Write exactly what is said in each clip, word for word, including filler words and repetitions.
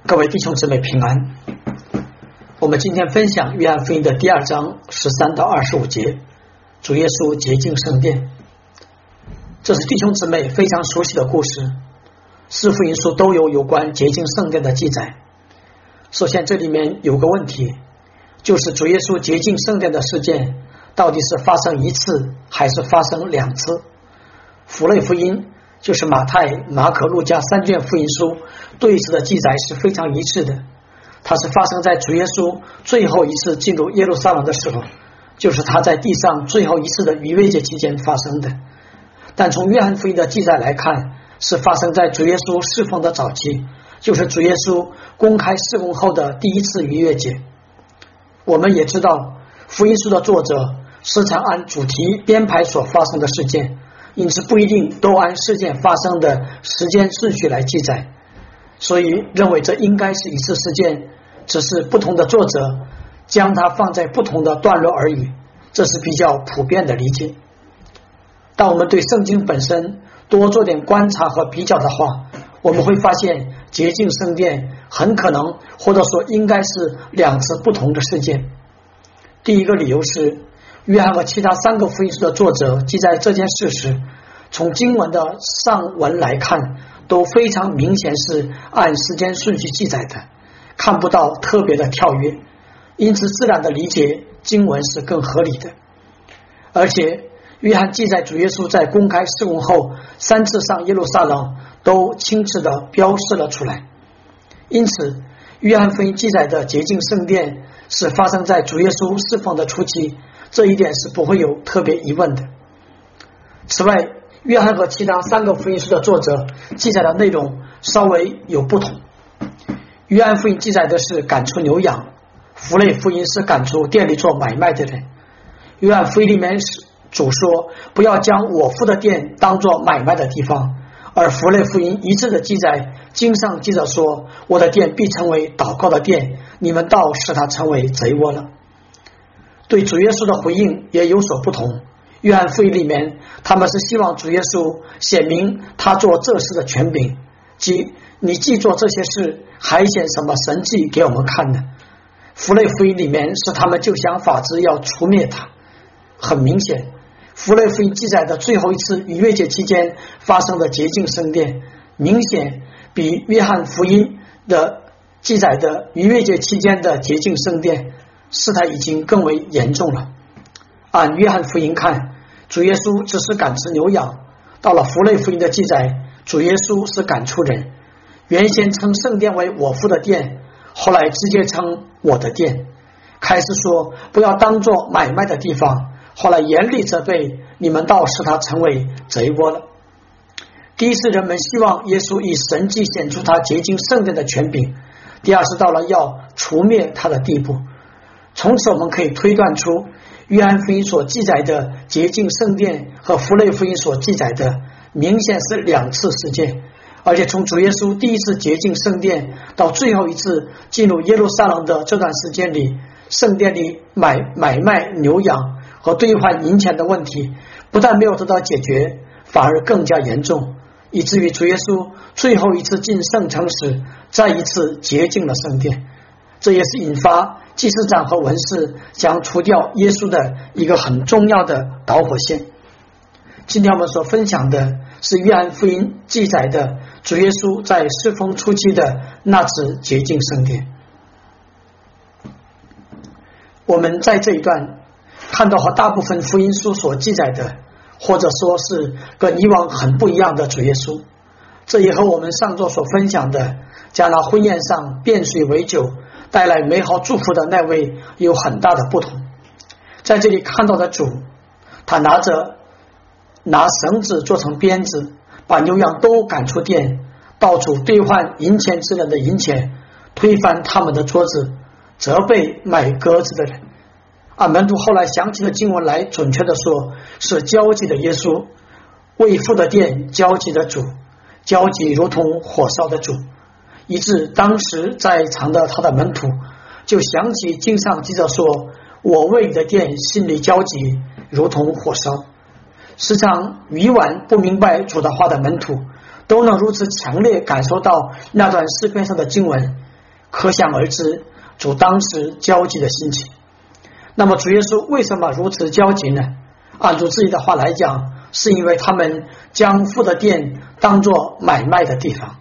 各位弟兄姊妹平安。我们今天分享约翰福音的第二章十三到二十五节，主耶稣洁净圣殿。这是弟兄姊妹非常熟悉的故事，四福音书都有有关洁净圣殿的记载。首先这里面有个问题，就是主耶稣洁净圣殿的事件到底是发生一次还是发生两次？符类福音就是马太、马可、路加三卷福音书对此的记载是非常一致的，它是发生在主耶稣最后一次进入耶路撒冷的时候，就是他在地上最后一次的逾越节期间发生的。但从约翰福音的记载来看，是发生在主耶稣侍奉的早期，就是主耶稣公开事工后的第一次逾越节。我们也知道福音书的作者时常按主题编排所发生的事件，因此不一定都按事件发生的时间顺序来记载，所以认为这应该是一次事件，只是不同的作者将它放在不同的段落而已，这是比较普遍的理解。当我们对圣经本身多做点观察和比较的话，我们会发现洁净圣殿很可能或者说应该是两次不同的事件。第一个理由是约翰和其他三个福音书的作者记载这件事时，从经文的上文来看都非常明显是按时间顺序记载的，看不到特别的跳跃，因此自然的理解经文是更合理的。而且约翰记载主耶稣在公开事工后三次上耶路撒冷都清楚地标示了出来，因此约翰福音记载的洁净圣殿是发生在主耶稣侍奉的初期，这一点是不会有特别疑问的。此外，约翰和其他三个福音书的作者记载的内容稍微有不同。约翰福音记载的是赶出牛羊，符类福音是赶出店里做买卖的人。约翰福音里面主说不要将我父的店当作买卖的地方，而符类福音一致的记载，经上记着说我的殿必成为祷告的殿，你们倒使它成为贼窝了。对主耶稣的回应也有所不同。约翰福音里面他们是希望主耶稣显明他做这事的权柄，即你既做这些事还显什么神迹给我们看呢？符类福音里面是他们就想法子要除灭他。很明显符类福音记载的最后一次逾越节期间发生的洁净圣殿，明显比约翰福音的记载的逾越节期间的洁净圣殿事态已经更为严重了。按约翰福音看，主耶稣只是赶出牛羊，到了符类福音的记载，主耶稣是赶出人。原先称圣殿为我父的殿，后来直接称我的殿。开始说不要当作买卖的地方，后来严厉责备你们倒使他成为贼窝了。第一次人们希望耶稣以神迹显出他洁净圣殿的权柄，第二是到了要除灭他的地步。从此我们可以推断出约翰福音所记载的洁净圣殿和符类福音所记载的明显是两次事件，而且从主耶稣第一次洁净圣殿到最后一次进入耶路撒冷的这段时间里，圣殿里买买卖牛羊和兑换银钱的问题不但没有得到解决，反而更加严重，以至于主耶稣最后一次进圣城时再一次洁净了圣殿。这也是引发祭司长和文士想除掉耶稣的一个很重要的导火线。今天我们所分享的是约翰福音记载的主耶稣在事奉初期的那次洁净圣殿。我们在这一段看到和大部分福音书所记载的，或者说是跟以往很不一样的主耶稣，这也和我们上周所分享的加拿婚宴上变水为酒带来美好祝福的那位有很大的不同。在这里看到的主，他拿着拿绳子做成鞭子，把牛羊都赶出店，到处兑换银钱之人的银钱，推翻他们的桌子，责备买鸽子的人。按门徒后来想起的经文来，准确的说是焦急的耶稣，为父的殿焦急的主，焦急如同火烧的主，以致当时在场的他的门徒就想起经上记着说我为你的殿心里焦急如同火烧。时常愚顽不明白主的话的门徒都能如此强烈感受到那段诗篇上的经文， 可想而知主当时焦急的心情。那么主耶稣为什么如此焦急呢？按主自己的话来讲，是因为他们将父的殿当作买卖的地方。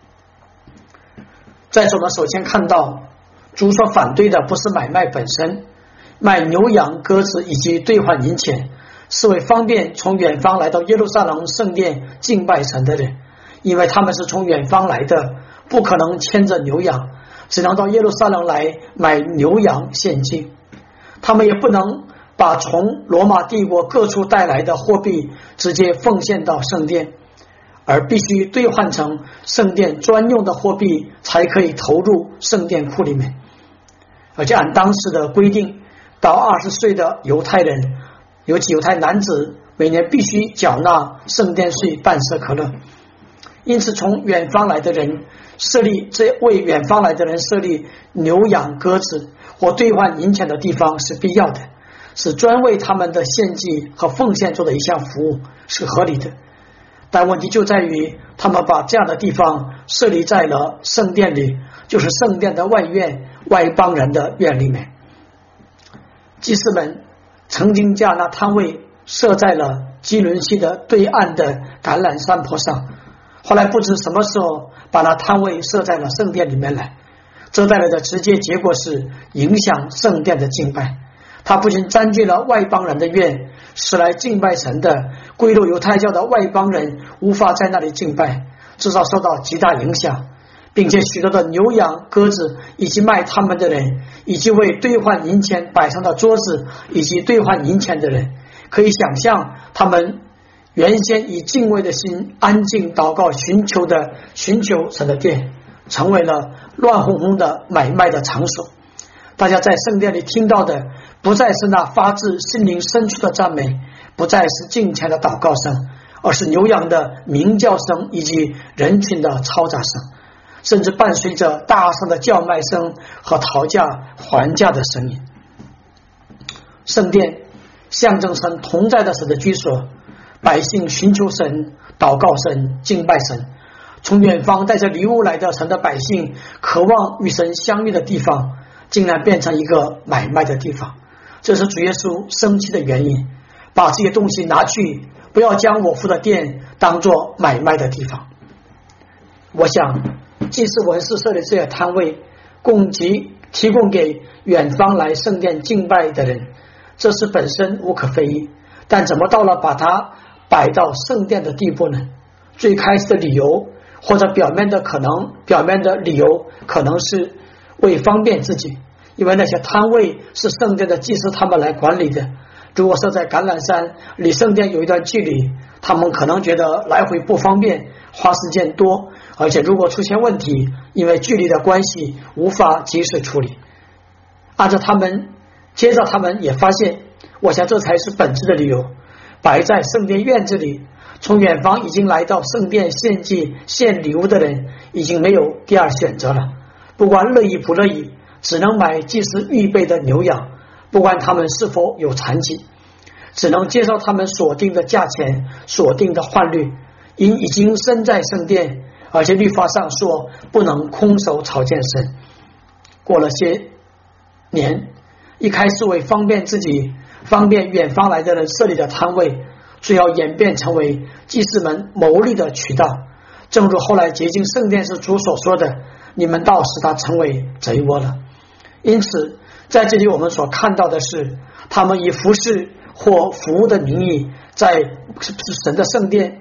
在此我们首先看到，主所反对的不是买卖本身，卖牛羊鸽子以及兑换银钱，是为方便从远方来到耶路撒冷圣殿敬拜神的人，因为他们是从远方来的，不可能牵着牛羊，只能到耶路撒冷来买牛羊献祭。他们也不能把从罗马帝国各处带来的货币直接奉献到圣殿，而必须兑换成圣殿专用的货币才可以投入圣殿库里面。而且按当时的规定，到二十岁的犹太人，尤其犹太男子，每年必须缴纳圣殿税半舍客勒。因此从远方来的人设立这为远方来的人设立牛羊鸽子或兑换银钱的地方是必要的，是专为他们的献祭和奉献做的一项服务，是合理的。但问题就在于他们把这样的地方设立在了圣殿里，就是圣殿的外院，外邦人的院里面。祭司们曾经将那摊位设在了基伦溪的对岸的橄榄山坡上，后来不知什么时候把那摊位设在了圣殿里面来，这带来的直接结果是影响圣殿的敬拜。他不仅占据了外邦人的院，使来敬拜神的归入犹太教的外邦人无法在那里敬拜，至少受到极大影响，并且许多的牛羊鸽子以及卖他们的人，以及为兑换银钱摆上的桌子以及兑换银钱的人，可以想象他们原先以敬畏的心安静祷告寻求的寻求神的殿，成为了乱哄哄的买卖的场所。大家在圣殿里听到的不再是那发自心灵深处的赞美，不再是敬虔的祷告声，而是牛羊的鸣叫声以及人群的嘈杂声，甚至伴随着大声的叫卖声和讨价还价的声音。圣殿象征神同在的神的居所，百姓寻求神、祷告神、敬拜神。从远方带着礼物来的神的百姓渴望与神相遇的地方，竟然变成一个买卖的地方。这是主耶稣生气的原因，把这些东西拿去，不要将我父的殿当作买卖的地方。我想祭司文士设立这些摊位供给提供给远方来圣殿敬拜的人，这是本身无可非议，但怎么到了把它摆到圣殿的地步呢？最开始的理由或者表面的可能表面的理由可能是为方便自己，因为那些摊位是圣殿的祭司他们来管理的，如果设在橄榄山，离圣殿有一段距离，他们可能觉得来回不方便，花时间多，而且如果出现问题，因为距离的关系无法及时处理。按照他们接着他们也发现，我想这才是本质的理由，摆在圣殿院子里，从远方已经来到圣殿献祭献礼物的人已经没有第二选择了，不管乐意不乐意，只能买祭司预备的牛羊，不管他们是否有残疾，只能接受他们所定的价钱、所定的换率。因已经身在圣殿，而且律法上说不能空手朝见神。过了些年，一开始为方便自己、方便远方来的人设立的摊位，最后演变成为祭司们牟利的渠道。正如后来洁净圣殿是主所说的，你们倒使他成为贼窝了。因此在这里我们所看到的是，他们以服侍或服务的名义在神的圣殿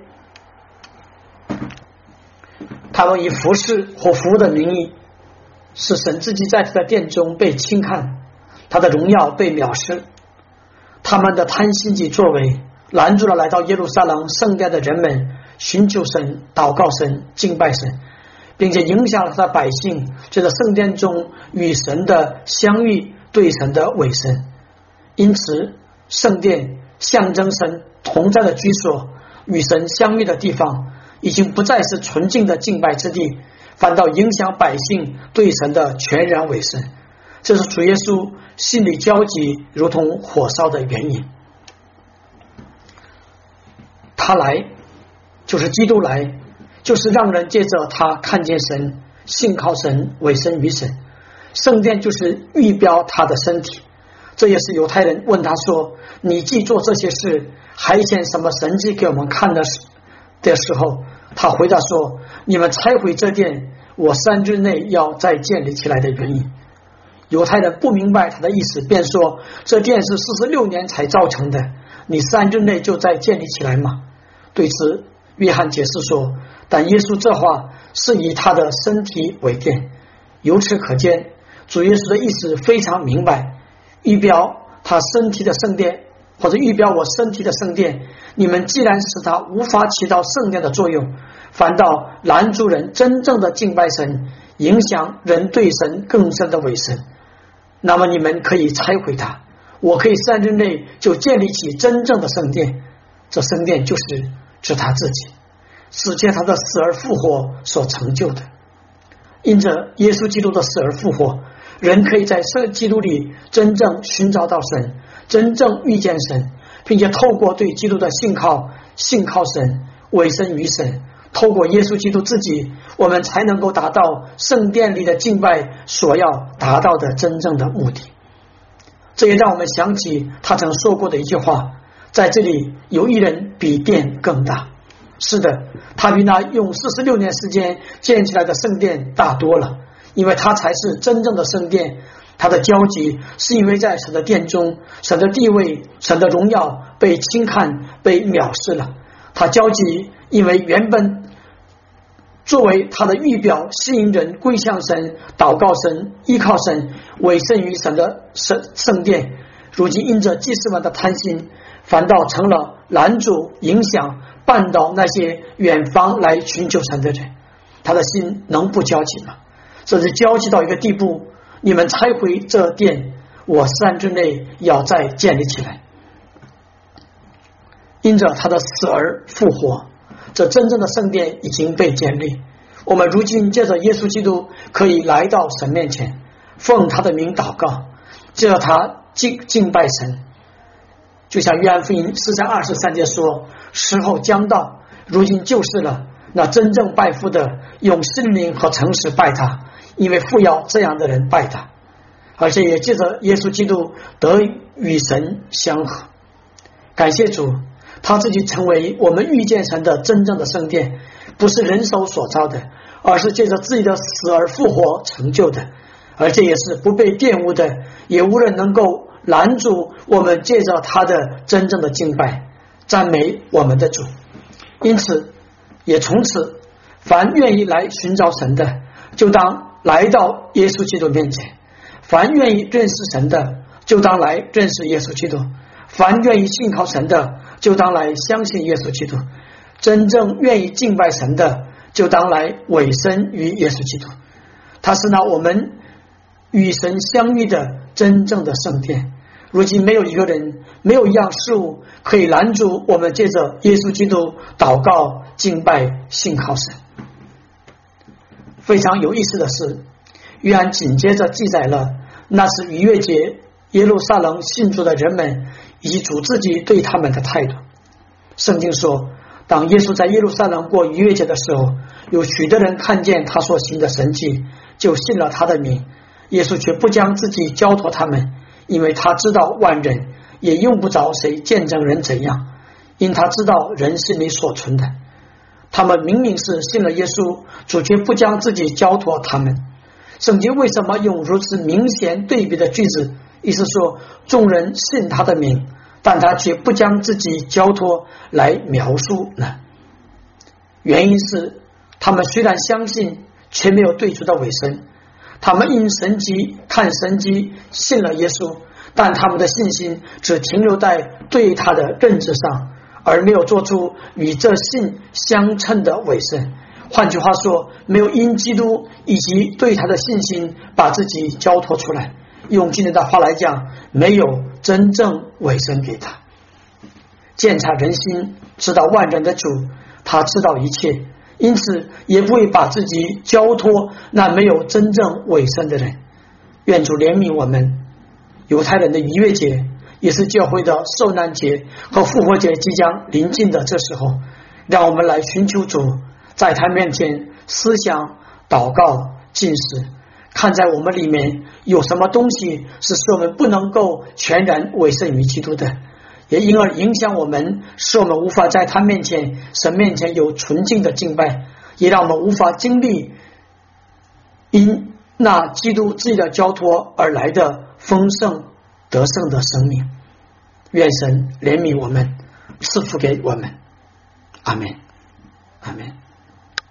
他们以服侍或服务的名义使神自己在他的殿中被轻看，他的荣耀被藐视。他们的贪心及作为拦住了来到耶路撒冷圣殿的人们寻求神、祷告神、敬拜神，并且影响了他的百姓就在圣殿中与神的相遇，对神的委身。因此圣殿象征神同在的居所，与神相遇的地方已经不再是纯净的敬拜之地，反倒影响百姓对神的全然委身。这是主耶稣心里焦急如同火烧的原因。他来就是基督来，就是让人借着他看见神，信靠神，委身于神。 圣殿就是预表他的身体。这也是犹太人问他说，你既做这些事，还显什么神迹给我们看的的时候，他回答说，你们拆毁这殿，我三日内要再建立起来的原因。犹太人不明白他的意思，便说，这殿是四十六年才造成的，你三日内就再建立起来吗？对此约翰解释说，但耶稣这话是以他的身体为殿。由此可见，主耶稣的意思非常明白，预表他身体的圣殿，或者预表我身体的圣殿，你们既然使他无法起到圣殿的作用，反倒拦住人真正的敬拜神，影响人对神更深的委身，那么你们可以拆毁它，我可以三日内就建立起真正的圣殿。这圣殿就是指他自己，是借他的死而复活所成就的。因着耶稣基督的死而复活，人可以在圣基督里真正寻找到神，真正遇见神，并且透过对基督的信靠，信靠神，委身于神，透过耶稣基督自己，我们才能够达到圣殿里的敬拜所要达到的真正的目的。这也让我们想起他曾说过的一句话，在这里有一人比殿更大。是的，他比那用四十六年时间建起来的圣殿大多了，因为他才是真正的圣殿。他的焦急是因为在神的殿中，神的地位，神的荣耀被轻看，被藐视了。他焦急因为原本作为他的预表，吸引人归向神，祷告神，依靠神，委身于神的圣圣殿，如今因着祭司们的贪心，反倒成了拦阻、影响、绊倒那些远方来寻求神的人。他的心能不焦急吗？甚至焦急到一个地步，你们拆毁这殿，我三日内要再建立起来。因着他的死而复活，这真正的圣殿已经被建立。我们如今借着耶稣基督可以来到神面前，奉他的名祷告，借着他敬敬拜神。就像约翰福音四章二十三节说，时候将到，如今就是了，那真正拜父的用心灵和诚实拜他，因为父要这样的人拜他。而且也借着耶稣基督得与神相合。感谢主，他自己成为我们遇见神的真正的圣殿，不是人手所造的，而是借着自己的死而复活成就的。而且也是不被玷污的，也无人能够拦阻我们借着他的真正的敬拜，赞美我们的主。因此也从此，凡愿意来寻找神的，就当来到耶稣基督面前；凡愿意认识神的，就当来认识耶稣基督；凡愿意信靠神的，就当来相信耶稣基督；真正愿意敬拜神的，就当来委身于耶稣基督。他是那我们与神相遇的真正的圣殿。如今没有一个人，没有一样事物可以拦阻我们借着耶稣基督祷告、敬拜、信靠神。非常有意思的是，约翰紧接着记载了那是逾越节耶路撒冷信主的人们以及主自己对他们的态度。圣经说，当耶稣在耶路撒冷过逾越节的时候，有许多人看见他所行的神迹，就信了他的名。耶稣却不将自己交托他们，因为他知道万人，也用不着谁见证人怎样，因他知道人心里所存的。他们明明是信了耶稣，主却不将自己交托他们。圣经为什么用如此明显对比的句子？意思说，众人信他的名，但他却不将自己交托来描述呢？原因是他们虽然相信，却没有对主的委身。他们因神迹看神迹信了耶稣，但他们的信心只停留在对他的认知上，而没有做出与这信相称的委身。换句话说，没有因基督以及对他的信心把自己交托出来。用今天的话来讲，没有真正委身给他。鉴察人心，知道万人的主，他知道一切，因此也不会把自己交托那没有真正委身的人。愿主怜悯我们。犹太人的逾越节也是教会的受难节和复活节即将临近的这时候，让我们来寻求主，在他面前思想、祷告、禁食， 看在我们里面有什么东西是使我们不能够全然委身于基督的，也因而影响我们，使我们无法在他面前神面前有纯净的敬拜，也让我们无法经历因那基督自己的交托而来的丰盛得胜的生命。愿神怜悯我们，赐福给我们。阿们，阿们。